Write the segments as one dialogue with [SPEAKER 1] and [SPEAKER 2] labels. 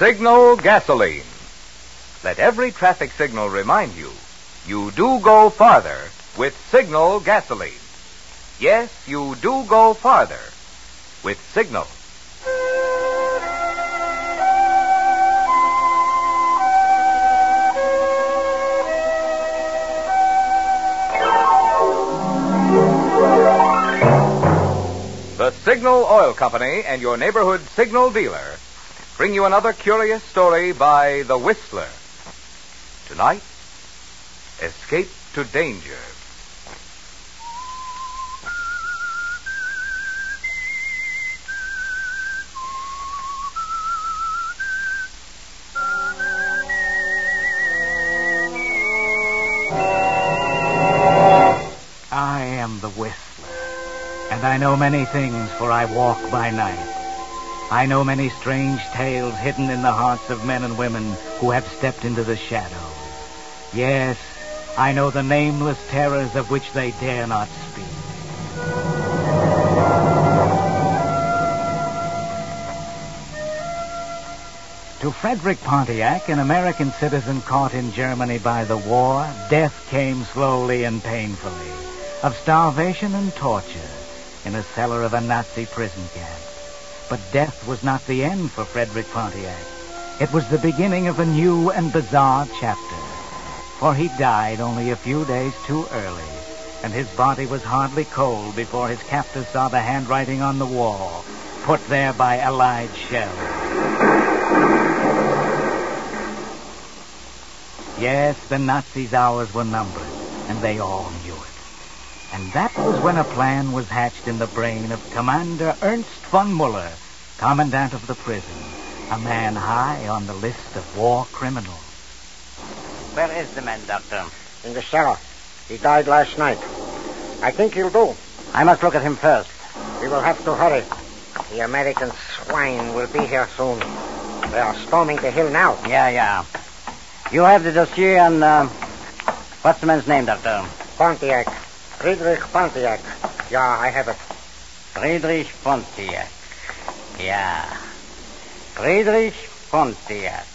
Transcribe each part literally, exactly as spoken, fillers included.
[SPEAKER 1] Signal Gasoline. Let every traffic signal remind you, you do go farther with Signal Gasoline. Yes, you do go farther with Signal. The Signal Oil Company and your neighborhood Signal dealer bring you another curious story by The Whistler. Tonight, Escape to Danger.
[SPEAKER 2] I am the Whistler. And I know many things, for I walk by night. I know many strange tales hidden in the hearts of men and women who have stepped into the shadows. Yes, I know the nameless terrors of which they dare not speak. To Frederick Pontiac, an American citizen caught in Germany by the war, death came slowly and painfully, of starvation and torture, in a cellar of a Nazi prison camp. But death was not the end for Frederick Pontiac. It was the beginning of a new and bizarre chapter. For he died only a few days too early, and his body was hardly cold before his captors saw the handwriting on the wall, put there by Allied shells. Yes, the Nazis' hours were numbered, and they all knew it. And that was when a plan was hatched in the brain of Commander Ernst von Muller, commandant of the prison, a man high on the list of war criminals.
[SPEAKER 3] Where is the man, Doctor?
[SPEAKER 4] In the cellar. He died last night. I think he'll do.
[SPEAKER 3] I must look at him first.
[SPEAKER 4] We will have to hurry. The American swine will be here soon. They are storming the hill now.
[SPEAKER 3] Yeah, yeah. You have the dossier on, uh, what's the man's name, Doctor?
[SPEAKER 4] Pontiac. Friedrich Pontiac. Yeah, I have it.
[SPEAKER 3] Friedrich Pontiac. Yeah. Friedrich Pontiac.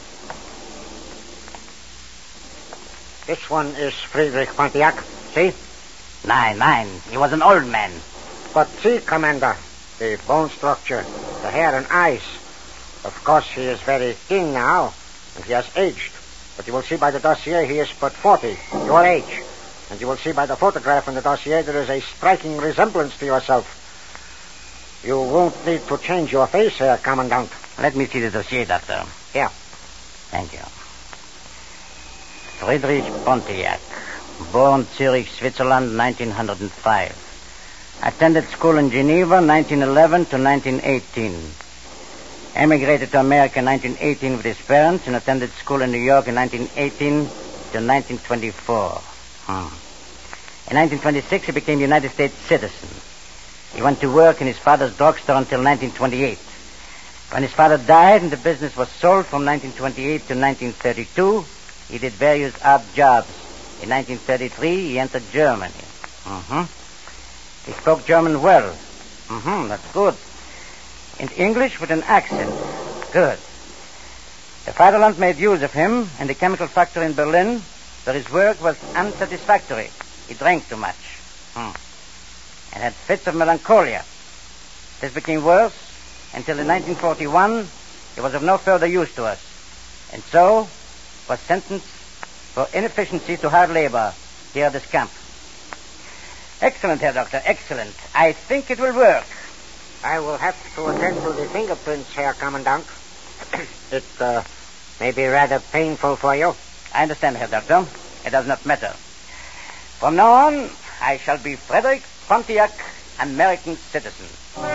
[SPEAKER 4] This one is Friedrich Pontiac. See?
[SPEAKER 3] Nine, nine. He was an old man.
[SPEAKER 4] But see, Commander, the bone structure, the hair and eyes. Of course, he is very thin now, and he has aged. But you will see by the dossier he is but forty, your age. And you will see by the photograph in the dossier there is a striking resemblance to yourself. You won't need to change your face, Herr Commandant.
[SPEAKER 3] Let me see the dossier, Doctor.
[SPEAKER 4] Here.
[SPEAKER 3] Thank you. Friedrich Pontiac, born Zurich, Switzerland, nineteen oh five. Attended school in Geneva, nineteen eleven to nineteen eighteen. Emigrated to America in nineteen eighteen with his parents and attended school in New York in nineteen eighteen to nineteen twenty-four. Hmm. In nineteen twenty-six, he became a United States citizen. He went to work in his father's drugstore until nineteen twenty-eight. When his father died and the business was sold from nineteen twenty-eight to nineteen thirty-two, he did various odd jobs. In nineteen thirty-three, he entered Germany. Mm-hmm. He spoke German well. Mm-hmm, that's good. And English with an accent. Good. The fatherland made use of him in the chemical factory in Berlin, where his work was unsatisfactory. He drank too much. Hmm. And had fits of melancholia. This became worse until in nineteen forty-one he was of no further use to us. And so was sentenced for inefficiency to hard labor here at this camp. Excellent, Herr Doctor, excellent. I think it will work.
[SPEAKER 4] I will have to attend to the fingerprints, Herr Commandant. It uh, may be rather painful for you.
[SPEAKER 3] I understand, Herr Doctor. It does not matter. From now on, I shall be Frederick Pontiac, American citizen.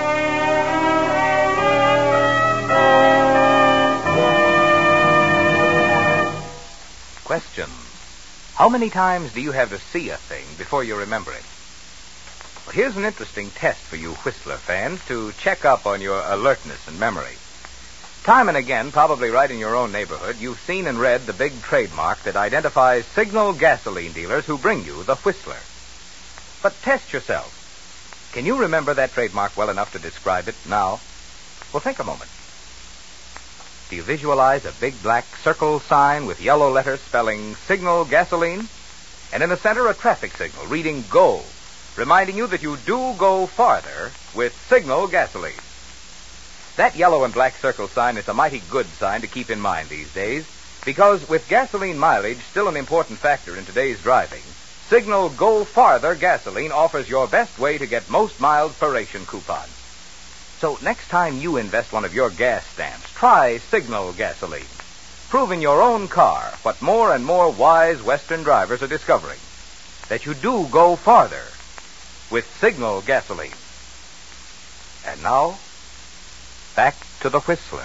[SPEAKER 1] Question. How many times do you have to see a thing before you remember it? Well, here's an interesting test for you Whistler fans to check up on your alertness and memory. Time and again, probably right in your own neighborhood, you've seen and read the big trademark that identifies Signal gasoline dealers who bring you the Whistler. But test yourself. Can you remember that trademark well enough to describe it now? Well, think a moment. Do you visualize a big black circle sign with yellow letters spelling Signal Gasoline? And in the center, a traffic signal reading Go, reminding you that you do go farther with Signal Gasoline. That yellow and black circle sign is a mighty good sign to keep in mind these days, because with gasoline mileage still an important factor in today's driving, Signal Go Farther Gasoline offers your best way to get most miles per ration coupons. So next time you invest one of your gas stamps, try Signal Gasoline. Prove in your own car what more and more wise Western drivers are discovering, that you do go farther with Signal Gasoline. And now, back to the Whistler.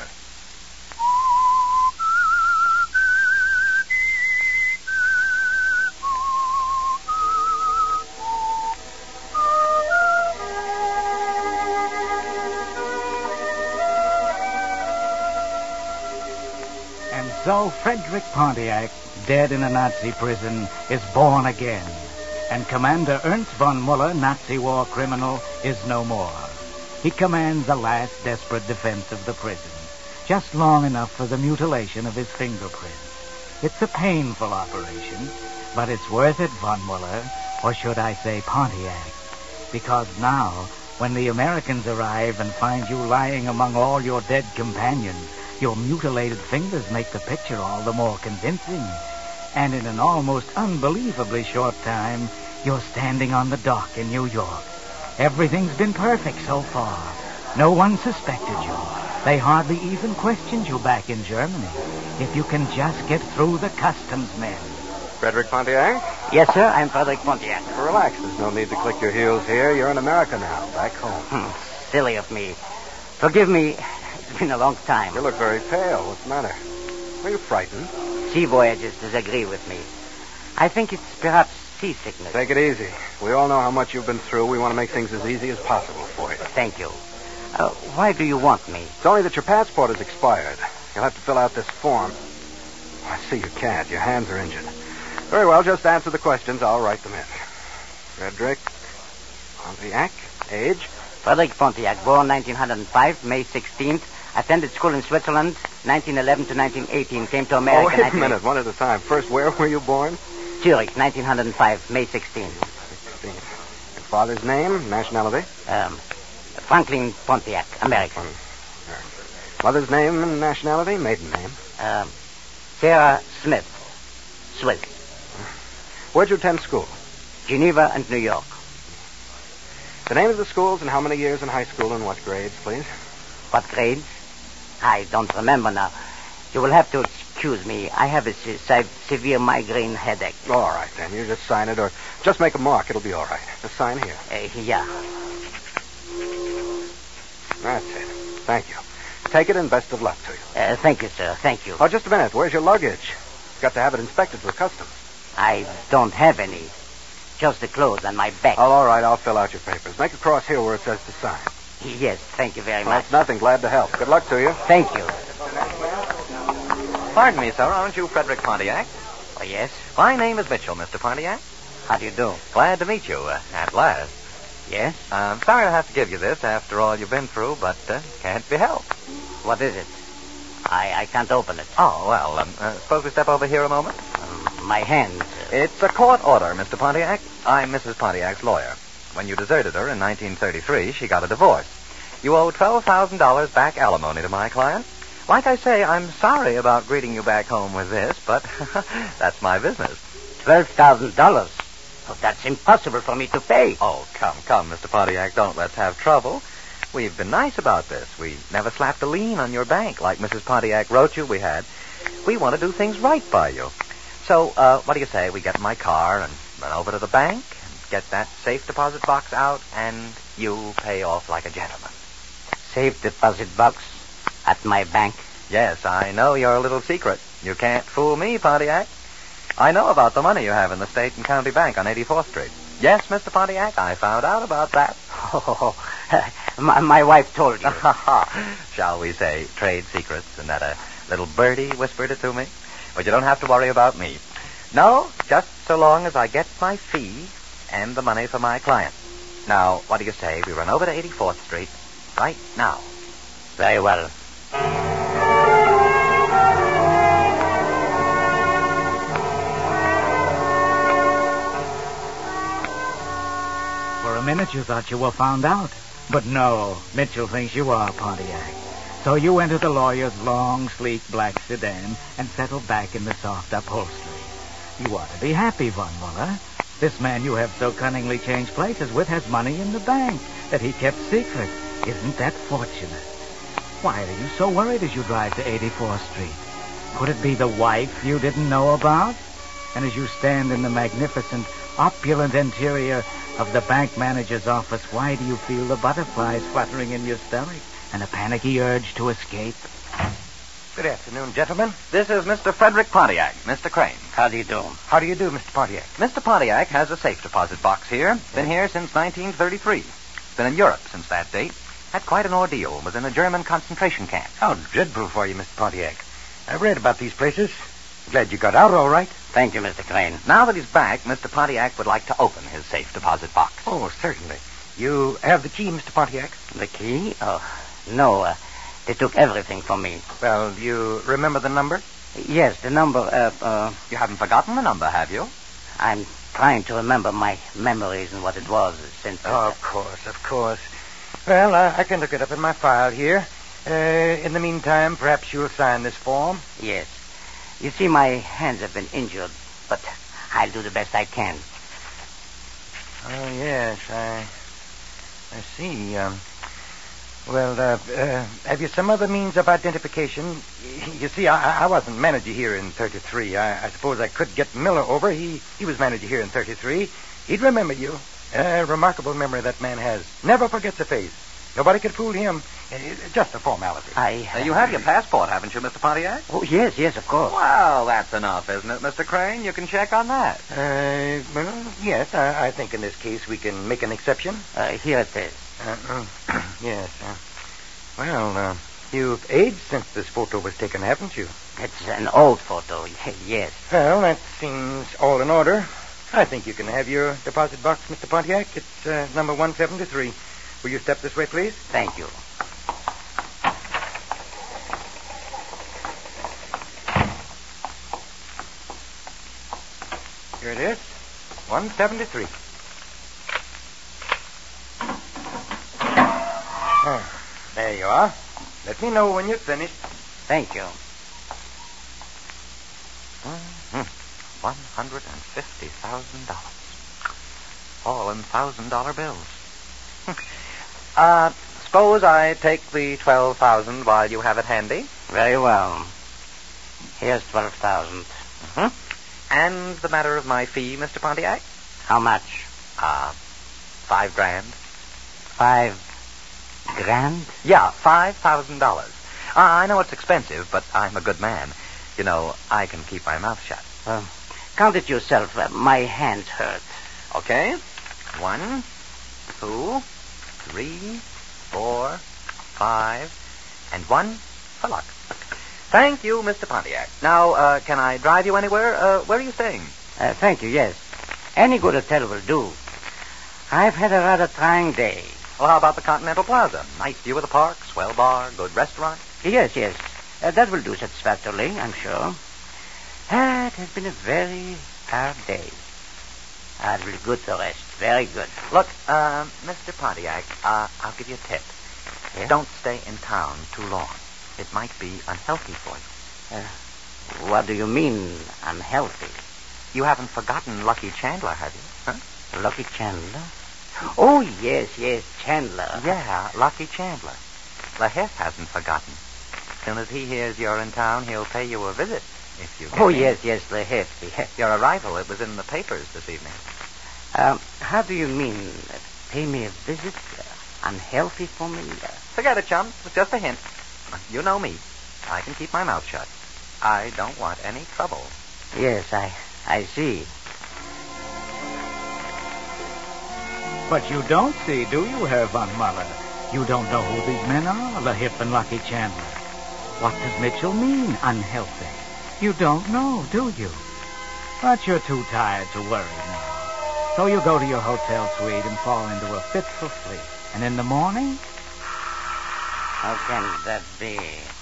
[SPEAKER 2] And so Frederick Pontiac, dead in a Nazi prison, is born again. And Commander Ernst von Muller, Nazi war criminal, is no more. He commands the last desperate defense of the prison, just long enough for the mutilation of his fingerprints. It's a painful operation, but it's worth it, von Muller, or should I say Pontiac, because now, when the Americans arrive and find you lying among all your dead companions, your mutilated fingers make the picture all the more convincing. And in an almost unbelievably short time, you're standing on the dock in New York. Everything's been perfect so far. No one suspected you. They hardly even questioned you back in Germany. If you can just get through the customs men.
[SPEAKER 5] Frederick Pontiac?
[SPEAKER 3] Yes, sir, I'm Frederick Pontiac.
[SPEAKER 5] Relax. There's no need to click your heels here. You're in America now, back home.
[SPEAKER 3] Hmm, silly of me. Forgive me. It's been a long time.
[SPEAKER 5] You look very pale. What's the matter? Are you frightened?
[SPEAKER 3] Sea voyages disagree with me. I think it's perhaps seasickness.
[SPEAKER 5] Take it easy. We all know how much you've been through. We want to make things as easy as possible for you.
[SPEAKER 3] Thank you. Uh, why do you want me?
[SPEAKER 5] It's only that your passport is expired. You'll have to fill out this form. I see you can't. Your hands are injured. Very well, just answer the questions. I'll write them in. Frederick Pontiac, age?
[SPEAKER 3] Frederick Pontiac, born nineteen oh five, May sixteenth. Attended school in Switzerland, nineteen eleven to nineteen eighteen. Came to America...
[SPEAKER 5] Oh, wait a minute, one at a time. First, where were you born?
[SPEAKER 3] Zurich, nineteen oh five, May sixteenth.
[SPEAKER 5] sixteen. Your father's name, nationality?
[SPEAKER 3] Um, Franklin Pontiac, American.
[SPEAKER 5] Mother's name and nationality, maiden name?
[SPEAKER 3] Um, Sarah Smith, Swiss.
[SPEAKER 5] Where'd you attend school?
[SPEAKER 3] Geneva and New York.
[SPEAKER 5] The name of the schools and how many years in high school and what grades, please?
[SPEAKER 3] What grades? I don't remember now. You will have to excuse me. I have a se- se- severe migraine headache.
[SPEAKER 5] All right, then. You just sign it or just make a mark. It'll be all right. Just sign here.
[SPEAKER 3] Uh, yeah.
[SPEAKER 5] That's it. Thank you. Take it and best of luck to you.
[SPEAKER 3] Uh, thank you, sir. Thank you.
[SPEAKER 5] Oh, just a minute. Where's your luggage? Got to have it inspected for customs.
[SPEAKER 3] I don't have any. Just the clothes on my back.
[SPEAKER 5] Oh, all right. I'll fill out your papers. Make a cross here where it says to sign.
[SPEAKER 3] Yes, thank you very
[SPEAKER 5] Well,
[SPEAKER 3] much.
[SPEAKER 5] that's nothing. Glad to help. Good luck to you.
[SPEAKER 3] Thank you.
[SPEAKER 6] Pardon me, sir. Aren't you Frederick Pontiac?
[SPEAKER 3] Oh, yes?
[SPEAKER 6] My name is Mitchell, Mister Pontiac.
[SPEAKER 3] How do you do?
[SPEAKER 6] Glad to meet you, uh, at last.
[SPEAKER 3] Yes?
[SPEAKER 6] I'm sorry I have to give you this after all you've been through, but uh, can't be helped.
[SPEAKER 3] What is it? I, I can't open it.
[SPEAKER 6] Oh, well, um, uh, suppose we step over here a moment?
[SPEAKER 3] Um, my hand.
[SPEAKER 6] It's a court order, Mister Pontiac. I'm Missus Pontiac's lawyer. When you deserted her in nineteen thirty-three, she got a divorce. You owe twelve thousand dollars back alimony to my client. Like I say, I'm sorry about greeting you back home with this, but that's my business.
[SPEAKER 3] Twelve thousand dollars? Oh, that's impossible for me to pay.
[SPEAKER 6] Oh, come, come, Mister Pontiac, don't let's have trouble. We've been nice about this. We never slapped a lien on your bank like Missus Pontiac wrote you we had. We want to do things right by you. So, uh, what do you say? We get in my car and run over to the bank and get that safe deposit box out, and you pay off like a gentleman.
[SPEAKER 3] Safe deposit box at my bank?
[SPEAKER 6] Yes, I know your little secret. You can't fool me, Pontiac. I know about the money you have in the State and County Bank on eighty-fourth Street. Yes, Mister Pontiac, I found out about that.
[SPEAKER 3] Oh, my, my wife told you.
[SPEAKER 6] Shall we say trade secrets, and that a little birdie whispered it to me? But you don't have to worry about me. No, just so long as I get my fee and the money for my client. Now, what do you say we run over to eighty-fourth Street right now?
[SPEAKER 3] Very well.
[SPEAKER 2] Mitchell thought you were found out. But no, Mitchell thinks you are Pontiac. So you enter the lawyer's long, sleek black sedan and settle back in the soft upholstery. You ought to be happy, Von Muller. This man you have so cunningly changed places with has money in the bank that he kept secret. Isn't that fortunate? Why are you so worried as you drive to eighty-fourth Street? Could it be the wife you didn't know about? And as you stand in the magnificent, opulent interior of the bank manager's office, why do you feel the butterflies fluttering in your stomach and a panicky urge to escape?
[SPEAKER 7] Good afternoon, gentlemen.
[SPEAKER 6] This is Mister Frederick Pontiac, Mister Crane.
[SPEAKER 3] How do you do?
[SPEAKER 7] How do you do, Mister Pontiac?
[SPEAKER 6] Mister Pontiac has a safe deposit box here. Been here since nineteen thirty-three. Been in Europe since that date. Had quite an ordeal. Was in a German concentration camp.
[SPEAKER 7] How dreadful for you, Mister Pontiac. I've read about these places. Glad you got out all right.
[SPEAKER 3] Thank you, Mister Crane.
[SPEAKER 6] Now that he's back, Mister Pontiac would like to open his safe deposit box.
[SPEAKER 7] Oh, certainly. You have the key, Mister Pontiac?
[SPEAKER 3] The key? Oh, no. Uh, they took everything from me.
[SPEAKER 7] Well, do you remember the number?
[SPEAKER 3] Yes, the number, uh, uh...
[SPEAKER 6] You haven't forgotten the number, have you?
[SPEAKER 3] I'm trying to remember my memories and what it was since...
[SPEAKER 7] Oh, of course, of course. Well, uh, I can look it up in my file here. Uh, in the meantime, perhaps you'll sign this form?
[SPEAKER 3] Yes. You see, my hands have been injured, but I'll do the best I can.
[SPEAKER 7] Oh, yes, I... I see. Um, well, uh, uh, have you some other means of identification? You see, I, I wasn't manager here in thirty-three. I, I suppose I could get Miller over. He, he was manager here in thirty-three. He'd remember you. A remarkable memory that man has. Never forgets a face. Nobody could fool him. Just a formality.
[SPEAKER 3] I...
[SPEAKER 6] Uh, you have your passport, haven't you, Mister Pontiac?
[SPEAKER 3] Oh, yes, yes, of course.
[SPEAKER 6] Well, that's enough, isn't it, Mister Crane? You can check on that.
[SPEAKER 7] Uh, well, yes, I, I think in this case we can make an exception.
[SPEAKER 3] Uh, here it is.
[SPEAKER 7] Uh, uh, yes. Uh, well, uh, you've aged since this photo was taken, haven't you?
[SPEAKER 3] It's an old photo, yes.
[SPEAKER 7] Well, that seems all in order. I think you can have your deposit box, Mister Pontiac. It's uh, number one seventy-three. Will you step this way, please?
[SPEAKER 3] Thank you.
[SPEAKER 7] Here it is. one seventy-three. Oh, there you are. Let me know when you're finished.
[SPEAKER 3] Thank you.
[SPEAKER 6] Mm-hmm. One hundred and fifty thousand dollars. All in thousand-dollar bills. uh, suppose I take the twelve thousand while you have it handy.
[SPEAKER 3] Very well. Here's twelve thousand.
[SPEAKER 6] Mm-hmm. And the matter of my fee, Mister Pontiac?
[SPEAKER 3] How much?
[SPEAKER 6] Uh, five grand.
[SPEAKER 3] Five grand?
[SPEAKER 6] Yeah, five thousand dollars. Uh, I know it's expensive, but I'm a good man. You know, I can keep my mouth shut.
[SPEAKER 3] Uh, count it yourself. Uh, my hands hurt.
[SPEAKER 6] Okay. One, two, three, four, five, and one for luck. Thank you, Mister Pontiac. Now, uh, can I drive you anywhere? Uh, where are you staying?
[SPEAKER 3] Uh, thank you, yes. Any good hotel will do. I've had a rather trying day.
[SPEAKER 6] Well, how about the Continental Plaza? Nice view of the park, swell bar, good restaurant.
[SPEAKER 3] Yes, yes. Uh, that will do satisfactorily, I'm sure. Ah, it has been a very hard day. Ah, it will be good to rest. Very good.
[SPEAKER 6] Look, uh, Mister Pontiac, uh, I'll give you a tip.
[SPEAKER 3] Yes?
[SPEAKER 6] Don't stay in town too long. It might be unhealthy for you.
[SPEAKER 3] Uh, what do you mean, unhealthy?
[SPEAKER 6] You haven't forgotten Lucky Chandler, have you? Huh?
[SPEAKER 3] Lucky Chandler? Oh, yes, yes, Chandler.
[SPEAKER 6] Yeah, Lucky Chandler. LaHiff hasn't forgotten. As soon as he hears you're in town, he'll pay you a visit, if you get
[SPEAKER 3] Oh,
[SPEAKER 6] in.
[SPEAKER 3] yes, yes, LaHiff. Yes.
[SPEAKER 6] Your arrival, it was in the papers this evening.
[SPEAKER 3] Um, how do you mean, uh, pay me a visit? Uh, unhealthy for me? Uh,
[SPEAKER 6] Forget it, chum. It's just a hint. You know me. I can keep my mouth shut. I don't want any trouble.
[SPEAKER 3] yes, I, I see.
[SPEAKER 2] But you don't see, do you, Herr von Muller? You don't know who these men are, LaHiff and Lucky Chandler. What does Mitchell mean, unhealthy? You don't know, do you? But you're too tired to worry now. So you go to your hotel suite and fall into a fitful sleep. And in the morning?
[SPEAKER 3] How can that be?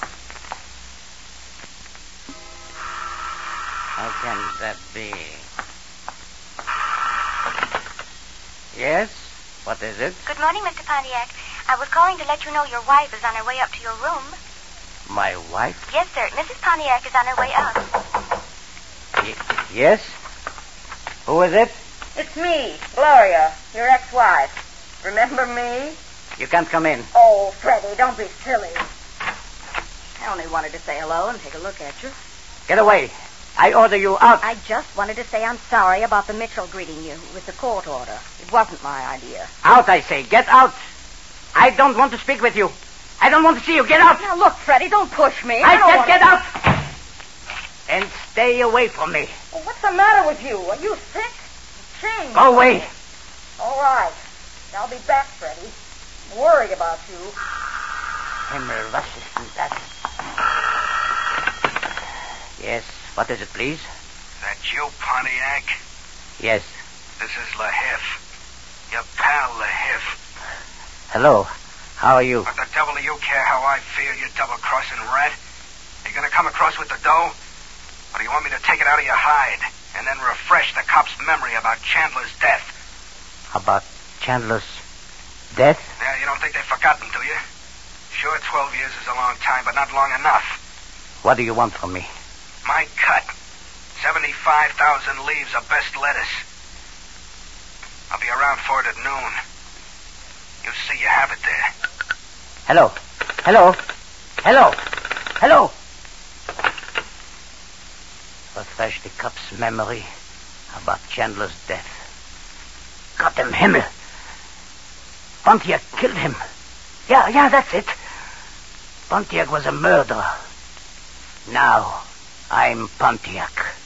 [SPEAKER 3] How can that be? Yes? What is it?
[SPEAKER 8] Good morning, Mister Pontiac. I was calling to let you know your wife is on her way up to your room.
[SPEAKER 3] My wife?
[SPEAKER 8] Yes, sir. Missus Pontiac is on her way up.
[SPEAKER 3] Y- yes? Who is it?
[SPEAKER 9] It's me, Gloria, your ex-wife. Remember me?
[SPEAKER 3] You can't come in.
[SPEAKER 9] Oh, Freddie, don't be silly. I only wanted to say hello and take a look at you.
[SPEAKER 3] Get away. I order you out.
[SPEAKER 9] I just wanted to say I'm sorry about the Mitchell greeting you with the court order. It wasn't my idea.
[SPEAKER 3] Out, I say. Get out. I don't want to speak with you. I don't want to see you. Get out.
[SPEAKER 9] Now, look, Freddie, don't push me.
[SPEAKER 3] I,
[SPEAKER 9] I don't
[SPEAKER 3] said
[SPEAKER 9] wanna...
[SPEAKER 3] get out. And stay away from me.
[SPEAKER 9] Well, what's the matter with you? Are you sick? Changed.
[SPEAKER 3] Go away.
[SPEAKER 9] All right. I'll be back, Freddie. I'm worried about you.
[SPEAKER 3] Himmel, was ist denn das? Yes, what is it, please?
[SPEAKER 10] That you, Pontiac?
[SPEAKER 3] Yes.
[SPEAKER 10] This is Lahif. Your pal, Lahif.
[SPEAKER 3] Hello. How are you?
[SPEAKER 10] What the devil do you care how I feel, you double-crossing rat? You gonna come across with the dough? Or do you want me to take it out of your hide and then refresh the cop's memory about Chandler's death?
[SPEAKER 3] About Chandler's death?
[SPEAKER 10] Yeah, you don't think they've forgotten, do you? Sure, twelve years is a long time, but not long enough.
[SPEAKER 3] What do you want from me?
[SPEAKER 10] My cut. seventy-five thousand leaves of best lettuce. I'll be around for it at noon. You see you have it there.
[SPEAKER 3] Hello. Hello. Hello. Hello. Refresh the cop's memory about Chandler's death. Gott im Himmel. Pontiac killed him. Yeah, yeah, that's it. Pontiac was a murderer. Now, I'm Pontiac.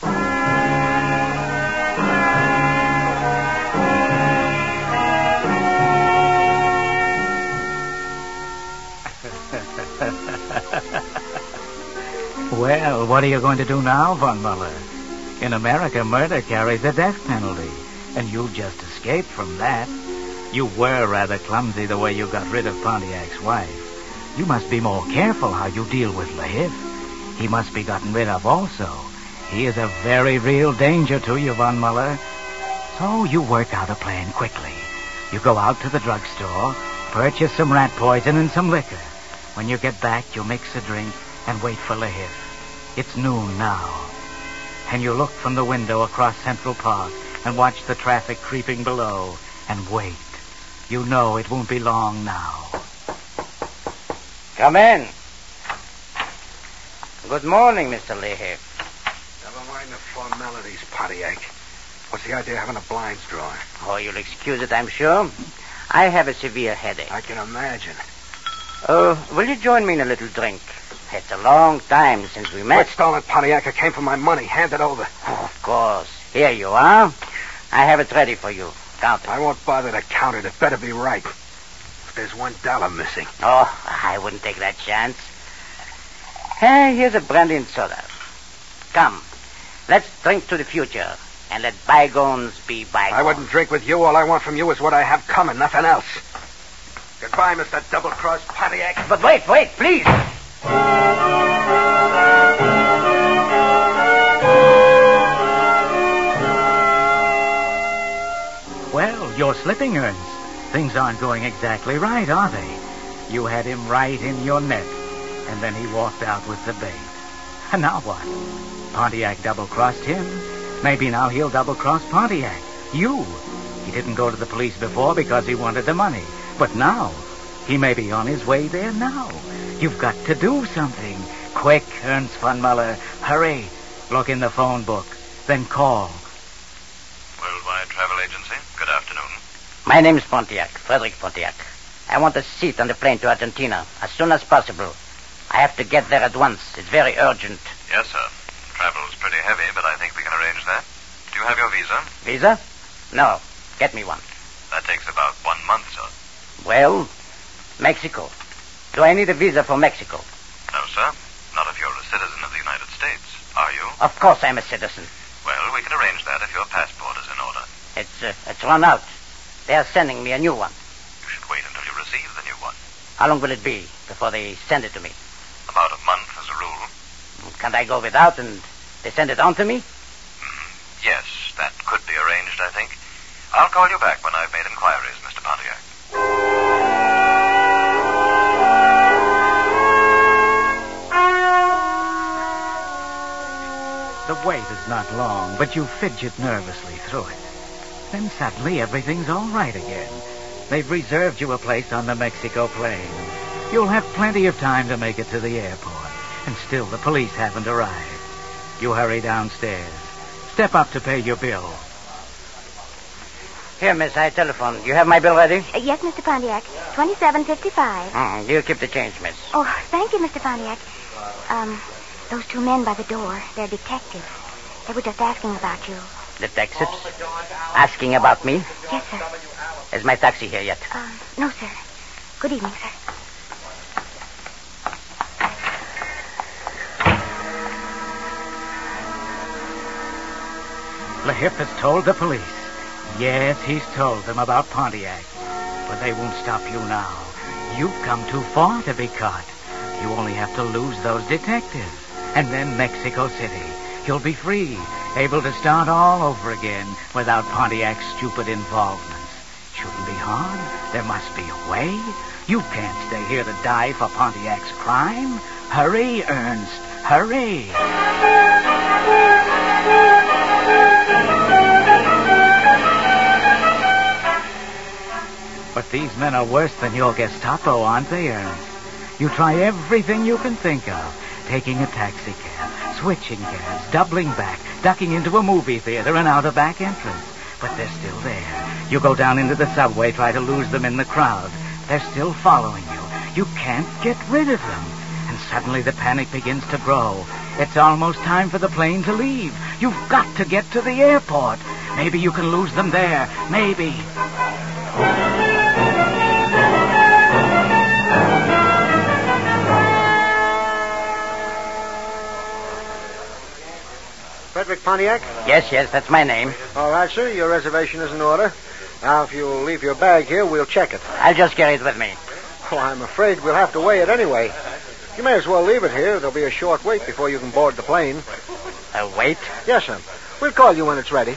[SPEAKER 2] Well, what are you going to do now, Von Muller? In America, murder carries a death penalty, and you just escaped from that. You were rather clumsy the way you got rid of Pontiac's wife. You must be more careful how you deal with Lahif. He must be gotten rid of also. He is a very real danger to you, Von Muller. So you work out a plan quickly. You go out to the drugstore, purchase some rat poison and some liquor. When you get back, you mix a drink and wait for Lahif. It's noon now. And you look from the window across Central Park and watch the traffic creeping below and wait. You know it won't be long now.
[SPEAKER 3] Come in. Good morning, Mister Lahif.
[SPEAKER 10] Never mind the formalities, Pontiac. What's the idea of having a blinds drawer?
[SPEAKER 3] Oh, you'll excuse it, I'm sure. I have a severe headache.
[SPEAKER 10] I can imagine.
[SPEAKER 3] Oh, will you join me in a little drink? It's a long time since we met.
[SPEAKER 10] Quit stalling, Pontiac. It came for my money. Hand it over.
[SPEAKER 3] Oh, of course. Here you are. I have it ready for you. Count it.
[SPEAKER 10] I won't bother to count it. It better be right. If there's one dollar missing.
[SPEAKER 3] Oh, I wouldn't take that chance. Hey, here's a brandy and soda. Come, let's drink to the future and let bygones be bygones.
[SPEAKER 10] I wouldn't drink with you. All I want from you is what I have coming, nothing else. Goodbye, Mister Double-Cross Pontiac.
[SPEAKER 3] But wait, wait, please.
[SPEAKER 2] Well, you're slipping, Ernst. Things aren't going exactly right, are they? You had him right in your net, and then he walked out with the bait. And now what? Pontiac double-crossed him. Maybe now he'll double-cross Pontiac. You. He didn't go to the police before because he wanted the money. But now, he may be on his way there now. You've got to do something. Quick, Ernst von Muller. Hurry. Look in the phone book. Then call.
[SPEAKER 11] Worldwide Travel Agency. Good afternoon.
[SPEAKER 3] My name's Pontiac, Frederick Pontiac. I want a seat on the plane to Argentina as soon as possible. I have to get there at once. It's very urgent.
[SPEAKER 11] Yes, sir. Travel's pretty heavy, but I think we can arrange that. Do you have your visa?
[SPEAKER 3] Visa? No. Get me one.
[SPEAKER 11] That takes about one month, sir.
[SPEAKER 3] Well, Mexico. Do I need a visa for Mexico?
[SPEAKER 11] No, sir. Not if you're a citizen of the United States. Are you?
[SPEAKER 3] Of course I'm a citizen.
[SPEAKER 11] Well, we can arrange that if your passport is in order.
[SPEAKER 3] It's, uh, it's run out. They're sending me a new one.
[SPEAKER 11] You should wait until you receive the new one.
[SPEAKER 3] How long will it be before they send it to me?
[SPEAKER 11] About a month as a rule.
[SPEAKER 3] Can't I go without and they send it on to me?
[SPEAKER 11] Mm, yes, that could be arranged, I think. I'll call you back when I've made inquiries, Mister Pontiac.
[SPEAKER 2] The wait is not long, but you fidget nervously through it. Then suddenly everything's all right again. They've reserved you a place on the Mexico plane. You'll have plenty of time to make it to the airport. And still the police haven't arrived. You hurry downstairs. Step up to pay your bill.
[SPEAKER 3] Here, miss, I telephone. You have my bill ready?
[SPEAKER 8] Uh, yes, Mister Pontiac. Twenty-seven fifty-five.
[SPEAKER 3] Mm, you keep the change, miss.
[SPEAKER 8] Oh, thank you, Mister Pontiac. Um, those two men by the door, they're detectives. They were just asking about you.
[SPEAKER 3] Detectives? Asking about me?
[SPEAKER 8] Yes, sir.
[SPEAKER 3] Is my taxi here yet?
[SPEAKER 8] Um, no, sir. Good evening, sir.
[SPEAKER 2] Lahip has told the police. Yes, he's told them about Pontiac. But they won't stop you now. You've come too far to be caught. You only have to lose those detectives. And then Mexico City. You'll be free, able to start all over again without Pontiac's stupid involvements. Shouldn't be hard. There must be a way. You can't stay here to die for Pontiac's crime. Hurry, Ernst. Hurry. But these men are worse than your Gestapo, aren't they, Ernst? You try everything you can think of. Taking a taxi cab, switching cabs, doubling back, ducking into a movie theater and out a back entrance. But they're still there. You go down into the subway, try to lose them in the crowd. They're still following you. You can't get rid of them. And suddenly the panic begins to grow. It's almost time for the plane to leave. You've got to get to the airport. Maybe you can lose them there. Maybe.
[SPEAKER 4] Frederick Pontiac?
[SPEAKER 3] Yes, yes, that's my name.
[SPEAKER 4] All right, sir. Your reservation is in order. Now, if you'll leave your bag here, we'll check it.
[SPEAKER 3] I'll just carry it with me.
[SPEAKER 4] Oh, I'm afraid we'll have to weigh it anyway. You may as well leave it here. There'll be a short wait before you can board the plane.
[SPEAKER 3] A wait?
[SPEAKER 4] Yes, sir. We'll call you when it's ready.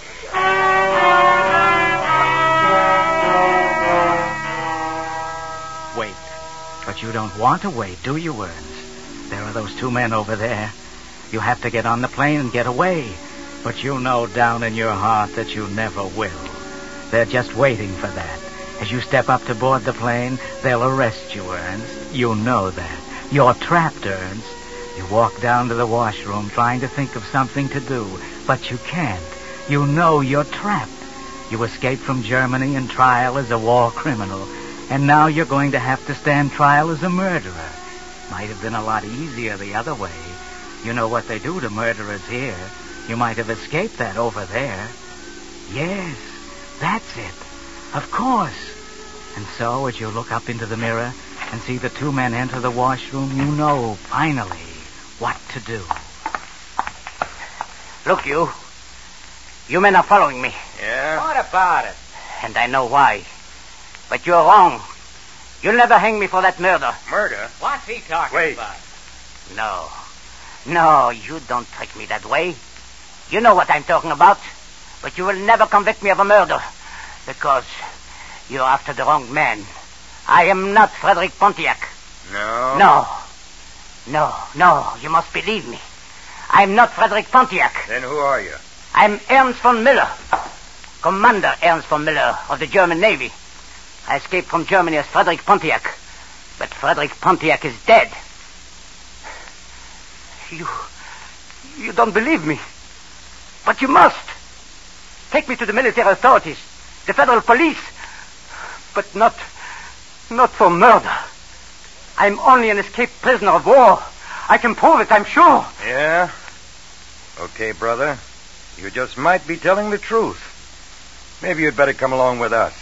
[SPEAKER 2] Wait. But you don't want to wait, do you, Ernst? There are those two men over there. You have to get on the plane and get away. But you know down in your heart that you never will. They're just waiting for that. As you step up to board the plane, they'll arrest you, Ernst. You know that. You're trapped, Ernst. You walk down to the washroom trying to think of something to do, but you can't. You know you're trapped. You escaped from Germany and trial as a war criminal, and now you're going to have to stand trial as a murderer. Might have been a lot easier the other way. You know what they do to murderers here. You might have escaped that over there. Yes, that's it. Of course. And so, as you look up into the mirror and see the two men enter the washroom, you know, finally, what to do.
[SPEAKER 3] Look, you. You men are following me.
[SPEAKER 7] Yeah?
[SPEAKER 6] What about it?
[SPEAKER 3] And I know why. But you're wrong. You'll never hang me for that murder.
[SPEAKER 7] Murder?
[SPEAKER 6] What's he talking
[SPEAKER 7] Wait.
[SPEAKER 6] about?
[SPEAKER 3] No. No, you don't trick me that way. You know what I'm talking about. But you will never convict me of a murder. Because you're after the wrong man. I am not Frederick Pontiac.
[SPEAKER 7] No?
[SPEAKER 3] No. No, no, you must believe me. I'm not Frederick Pontiac.
[SPEAKER 7] Then who are you?
[SPEAKER 3] I'm Ernst von Müller. Commander Ernst von Müller of the German Navy. I escaped from Germany as Frederick Pontiac. But Frederick Pontiac is dead. You... You don't believe me. But you must. Take me to the military authorities. The federal police. But not... not for murder. I'm only an escaped prisoner of war. I can prove it, I'm sure.
[SPEAKER 7] Yeah? Okay, brother. You just might be telling the truth. Maybe you'd better come along with us.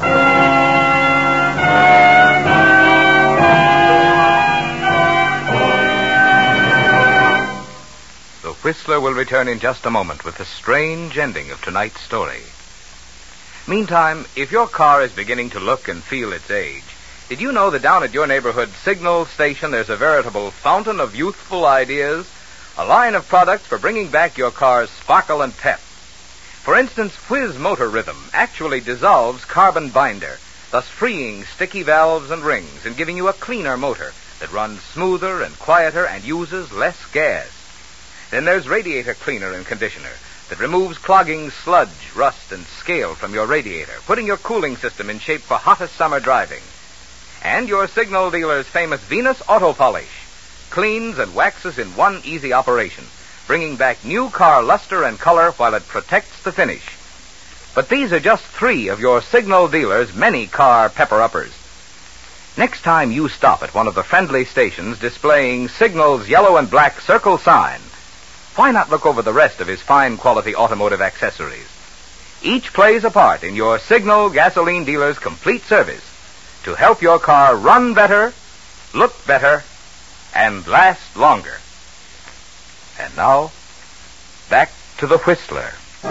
[SPEAKER 1] The Whistler will return in just a moment with the strange ending of tonight's story. Meantime, if your car is beginning to look and feel its age, did you know that down at your neighborhood signal station there's a veritable fountain of youthful ideas? A line of products for bringing back your car's sparkle and pep. For instance, Whiz Motor Rhythm actually dissolves carbon binder, thus freeing sticky valves and rings and giving you a cleaner motor that runs smoother and quieter and uses less gas. Then there's radiator cleaner and conditioner that removes clogging sludge, rust, and scale from your radiator, putting your cooling system in shape for hottest summer driving. And your Signal dealer's famous Venus Auto Polish cleans and waxes in one easy operation, bringing back new car luster and color while it protects the finish. But these are just three of your Signal dealer's many car pepper-uppers. Next time you stop at one of the friendly stations displaying Signal's yellow and black circle sign, why not look over the rest of his fine quality automotive accessories? Each plays a part in your Signal gasoline dealer's complete service to help your car run better, look better, and last longer. And now, back to the Whistler.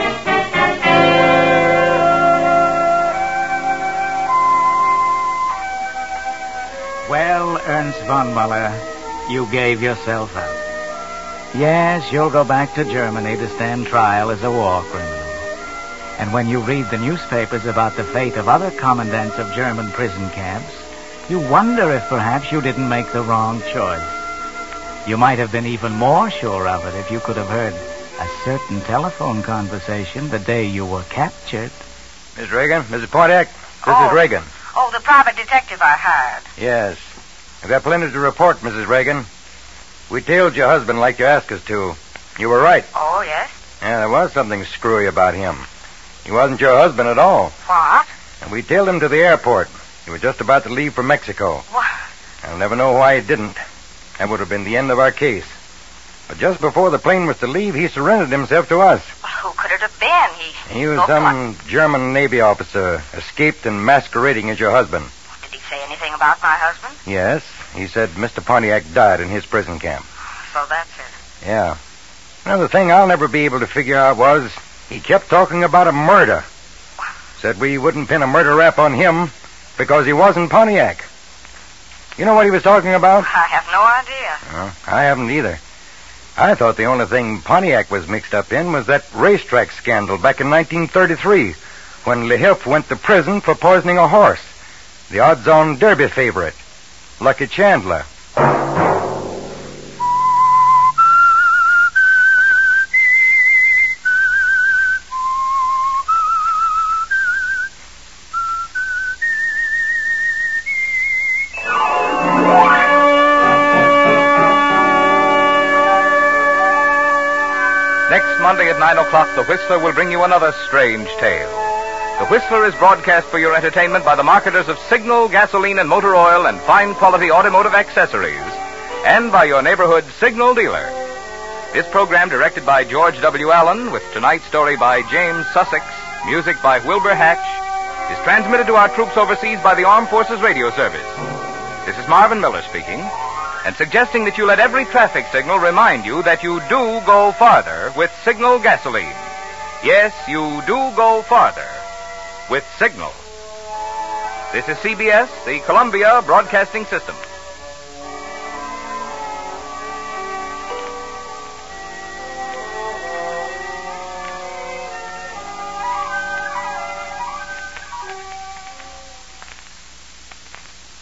[SPEAKER 2] Well, Ernst von Muller, you gave yourself up. Yes, you'll go back to Germany to stand trial as a war criminal. And when you read the newspapers about the fate of other commandants of German prison camps, you wonder if perhaps you didn't make the wrong choice. You might have been even more sure of it if you could have heard a certain telephone conversation the day you were captured.
[SPEAKER 7] Miss Reagan, Missus Pontiac, this
[SPEAKER 9] oh.
[SPEAKER 7] is Reagan.
[SPEAKER 9] Oh, the private detective I hired.
[SPEAKER 7] Yes. I've got plenty to report, Missus Reagan. We tailed your husband like you asked us to. You were right.
[SPEAKER 9] Oh, yes?
[SPEAKER 7] Yeah, there was something screwy about him. He wasn't your husband at all.
[SPEAKER 9] What?
[SPEAKER 7] And we tailed him to the airport. He was just about to leave for Mexico.
[SPEAKER 9] What?
[SPEAKER 7] I'll never know why he didn't. That would have been the end of our case. But just before the plane was to leave, he surrendered himself to us.
[SPEAKER 9] Well, who could it have been? He...
[SPEAKER 7] He was
[SPEAKER 9] looked
[SPEAKER 7] some
[SPEAKER 9] like...
[SPEAKER 7] German Navy officer, escaped and masquerading as your husband.
[SPEAKER 9] Did he say anything about my husband?
[SPEAKER 7] Yes. He said Mister Pontiac died in his prison camp.
[SPEAKER 9] So that's it.
[SPEAKER 7] Yeah. Another thing I'll never be able to figure out was he kept talking about a murder. Said we wouldn't pin a murder rap on him because he wasn't Pontiac. You know what he was talking about?
[SPEAKER 9] I have no idea.
[SPEAKER 7] Oh, I haven't either. I thought the only thing Pontiac was mixed up in was that racetrack scandal back in nineteen thirty-three when Lehilf went to prison for poisoning a horse. The odds-on Derby favorite, Lucky Chandler.
[SPEAKER 1] Next Monday at nine o'clock, The Whistler will bring you another strange tale. The Whistler is broadcast for your entertainment by the marketers of Signal, gasoline, and motor oil and fine-quality automotive accessories, and by your neighborhood Signal dealer. This program directed by George W. Allen, with tonight's story by James Sussex, music by Wilbur Hatch, is transmitted to our troops overseas by the Armed Forces Radio Service. This is Marvin Miller speaking, and suggesting that you let every traffic signal remind you that you do go farther with Signal gasoline. Yes, you do go farther with Signal. This is C B S, the Columbia Broadcasting System.